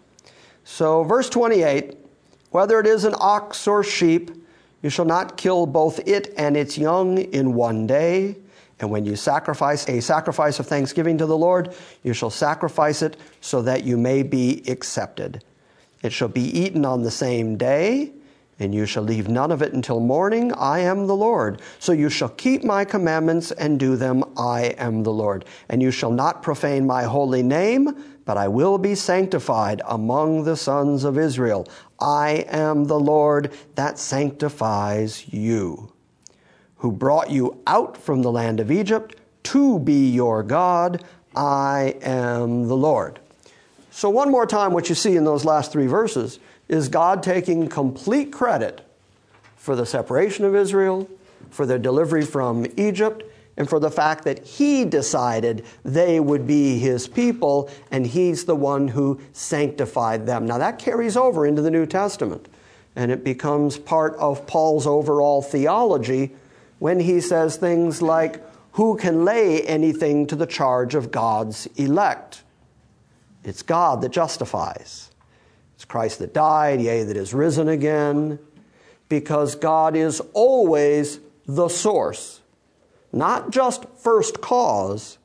So verse twenty-eight, whether it is an ox or sheep, you shall not kill both it and its young in one day. And when you sacrifice a sacrifice of thanksgiving to the Lord, you shall sacrifice it so that you may be accepted. It shall be eaten on the same day, and you shall leave none of it until morning. I am the Lord. So you shall keep my commandments and do them. I am the Lord. And you shall not profane my holy name, but I will be sanctified among the sons of Israel. I am the Lord that sanctifies you, who brought you out from the land of Egypt to be your God. I am the Lord. So one more time, what you see in those last three verses is God taking complete credit for the separation of Israel, for their delivery from Egypt, and for the fact that He decided they would be His people, and He's the one who sanctified them. Now that carries over into the New Testament, and it becomes part of Paul's overall theology when he says things like, who can lay anything to the charge of God's elect? It's God that justifies. It's Christ that died, yea, that is risen again, because God is always the source. Not just first cause,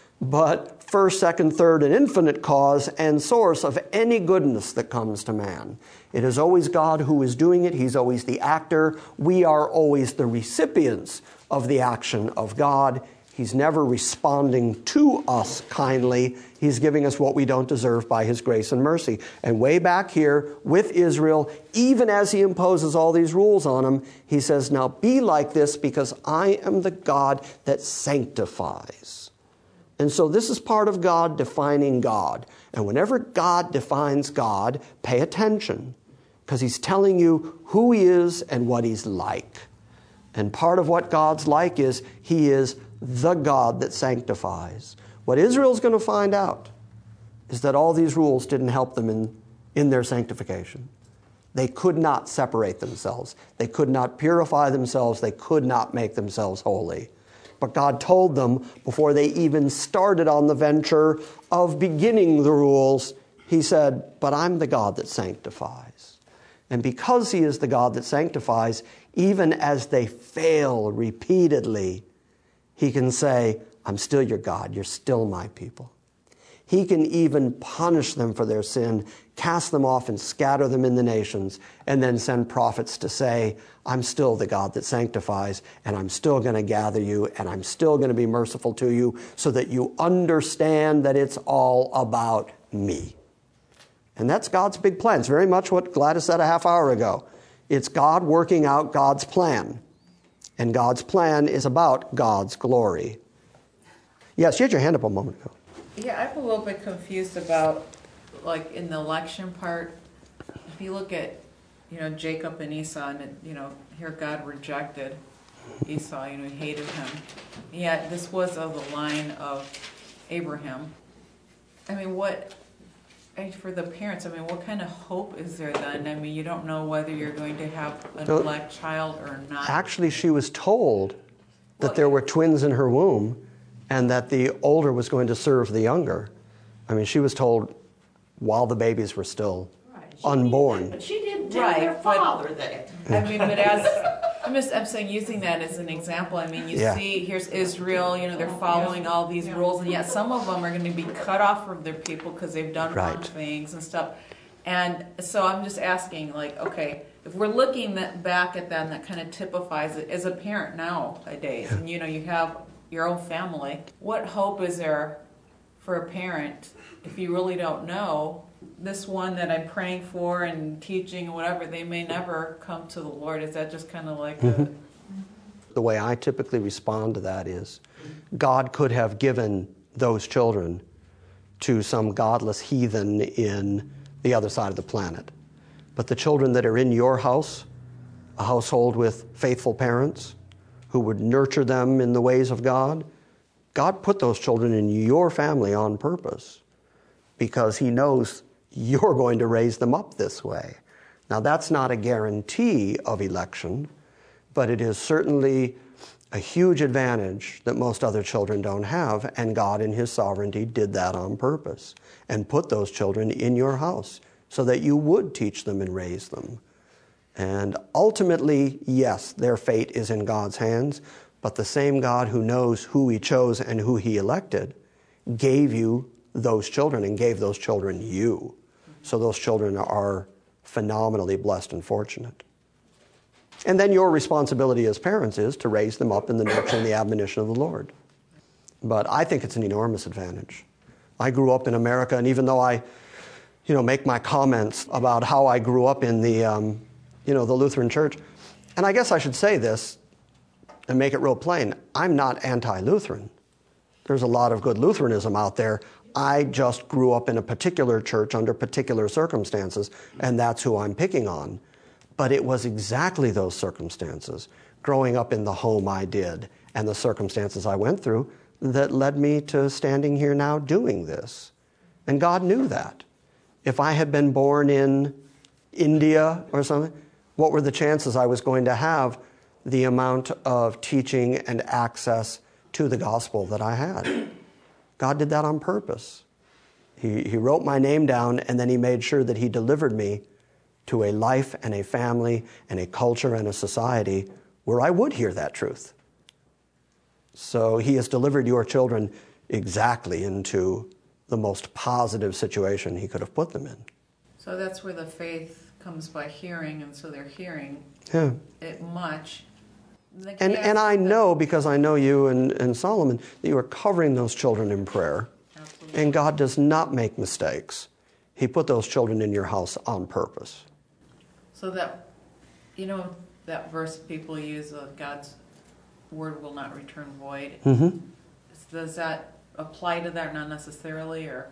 but first, second, third, and infinite cause and source of any goodness that comes to man. It is always God who is doing it. He's always the actor. We are always the recipients of the action of God. He's never responding to us kindly. He's giving us what we don't deserve by His grace and mercy. And way back here with Israel, even as He imposes all these rules on them, He says, now be like this because I am the God that sanctifies. And so this is part of God defining God. And whenever God defines God, pay attention, because He's telling you who He is and what He's like. And part of what God's like is He is the God that sanctifies. What Israel's going to find out is that all these rules didn't help them in, in their sanctification. They could not separate themselves. They could not purify themselves. They could not make themselves holy. But God told them before they even started on the venture of beginning the rules, He said, but I'm the God that sanctifies. And because He is the God that sanctifies, even as they fail repeatedly, He can say, I'm still your God. You're still my people. He can even punish them for their sin, cast them off and scatter them in the nations, and then send prophets to say, I'm still the God that sanctifies, and I'm still going to gather you, and I'm still going to be merciful to you so that you understand that it's all about me. And that's God's big plan. It's very much what Gladys said a half hour ago. It's God working out God's plan. And God's plan is about God's glory. Yes, you had your hand up a moment ago. Yeah, I'm a little bit confused about, like, in the election part. If you look at, you know, Jacob and Esau, and, you know, here God rejected Esau, you know, he hated him. Yet this was of the line of Abraham. I mean, what, and for the parents, I mean, what kind of hope is there then? I mean, you don't know whether you're going to have a No. black child or not. Actually, she was told that Well- there were twins in her womb and that the older was going to serve the younger. I mean, she was told while the babies were still Right, she unborn. did, But she didn't tell Right, their but- father that. I mean, but as, I'm just, I'm saying, using that as an example, I mean, you Yeah. see, here's Israel, you know, they're following all these rules, and yet some of them are going to be cut off from their people because they've done wrong Right. things and stuff. And so I'm just asking, like, okay, if we're looking that back at them, that kind of typifies it as a parent nowadays, and you know, you have your own family, what hope is there for a parent if you really don't know? This one that I'm praying for and teaching and whatever, they may never come to the Lord. Is that just kind of like a, The way I typically respond to that is, God could have given those children to some godless heathen in the other side of the planet. But the children that are in your house, a household with faithful parents who would nurture them in the ways of God, God put those children in your family on purpose because He knows you're going to raise them up this way. Now, that's not a guarantee of election, but it is certainly a huge advantage that most other children don't have, and God in His sovereignty did that on purpose and put those children in your house so that you would teach them and raise them. And ultimately, yes, their fate is in God's hands, but the same God who knows who He chose and who He elected gave you those children and gave those children you. So those children are phenomenally blessed and fortunate. And then your responsibility as parents is to raise them up in the nurture and the admonition of the Lord. But I think it's an enormous advantage. I grew up in America, and even though I, you know, make my comments about how I grew up in the, um, you know, the Lutheran Church, and I guess I should say this and make it real plain, I'm not anti-Lutheran. There's a lot of good Lutheranism out there. I just grew up in a particular church under particular circumstances, and that's who I'm picking on. But it was exactly those circumstances, growing up in the home I did, and the circumstances I went through, that led me to standing here now doing this. And God knew that. If I had been born in India or something, what were the chances I was going to have the amount of teaching and access to the gospel that I had? God did that on purpose. He, he wrote my name down, and then He made sure that He delivered me to a life and a family and a culture and a society where I would hear that truth. So He has delivered your children exactly into the most positive situation He could have put them in. so that's where the faith comes by hearing, and so they're hearing Yeah. it much. The And, cast- and I know, because I know you and, and Solomon, that you are covering those children in prayer. Absolutely. And God does not make mistakes. He put those children in your house on purpose. So that, you know, that verse people use, uh, God's word will not return void. Mm-hmm. Does that apply to that? Not necessarily, or?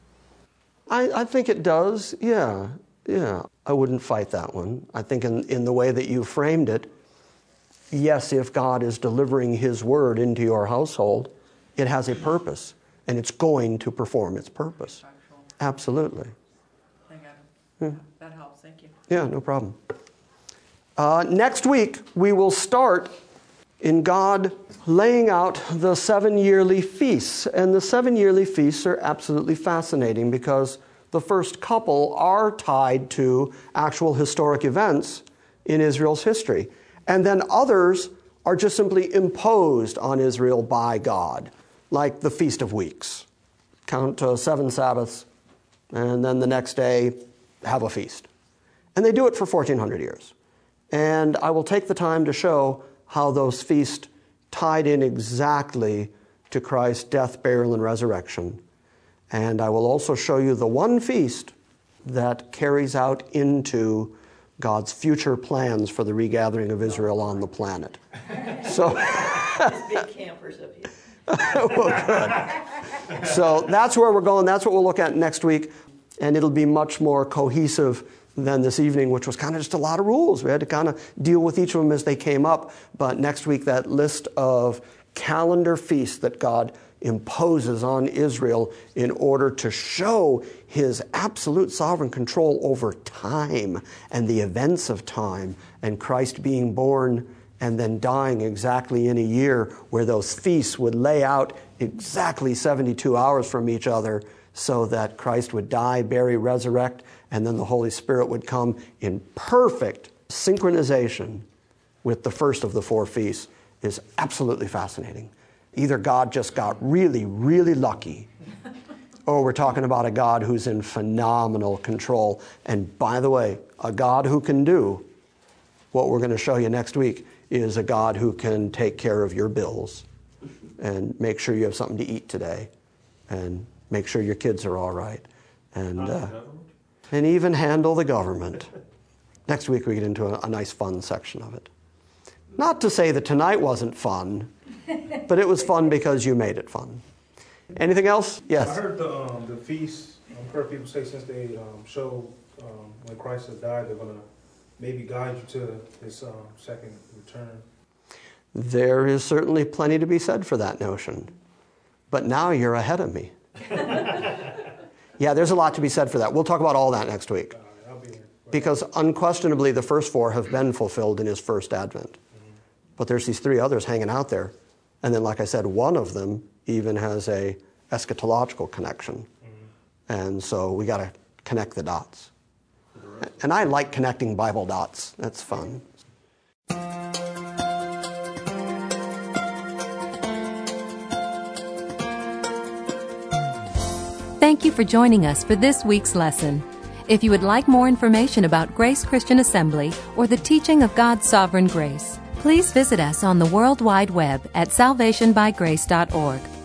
I, I think it does, yeah, yeah. I wouldn't fight that one. I think in, in the way that you framed it, yes, if God is delivering His word into your household, it has a purpose, and it's going to perform its purpose. Factual. Absolutely. I got it. That helps. Thank you. Yeah, no problem. Uh, next week, we will start in God laying out the seven yearly feasts. And the seven yearly feasts are absolutely fascinating because the first couple are tied to actual historic events in Israel's history. And then others are just simply imposed on Israel by God, like the Feast of Weeks. Count uh, seven Sabbaths, and then the next day have a feast. And they do it for fourteen hundred years. And I will take the time to show how those feasts tied in exactly to Christ's death, burial, and resurrection. And I will also show you the one feast that carries out into God's future plans for the regathering of Israel on the planet. So, Big campers up here. well, good. So that's where we're going. That's what we'll look at next week. And it'll be much more cohesive than this evening, which was kind of just a lot of rules. We had to kind of deal with each of them as they came up. But next week, that list of calendar feast that God imposes on Israel in order to show his absolute sovereign control over time and the events of time, and Christ being born and then dying exactly in a year, where those feasts would lay out exactly seventy-two hours from each other, so that Christ would die, bury, resurrect, and then the Holy Spirit would come in perfect synchronization with the first of the four feasts, is absolutely fascinating. Either God just got really, really lucky, or we're talking about a God who's in phenomenal control. And by the way, a God who can do what we're going to show you next week is a God who can take care of your bills and make sure you have something to eat today and make sure your kids are all right and, uh, and even handle the government. Next week we get into a, a nice fun section of it. Not to say that tonight wasn't fun, but it was fun because you made it fun. Anything else? Yes? I heard the, um, the feast, I've heard people say since they um, show um, when Christ has died, they're going to maybe guide you to his um, second return. There is certainly plenty to be said for that notion. But now you're ahead of me. Yeah, there's a lot to be said for that. We'll talk about all that next week. All right, I'll be here. Because unquestionably the first four have been fulfilled in his first advent. Mm-hmm. But there's these three others hanging out there. And then, like I said, one of them even has a eschatological connection. Mm-hmm. And so we got to connect the dots. And I like connecting Bible dots. That's fun. Thank you for joining us for this week's lesson. If you would like more information about Grace Christian Assembly or the teaching of God's sovereign grace, please visit us on the World Wide Web at salvation by grace dot org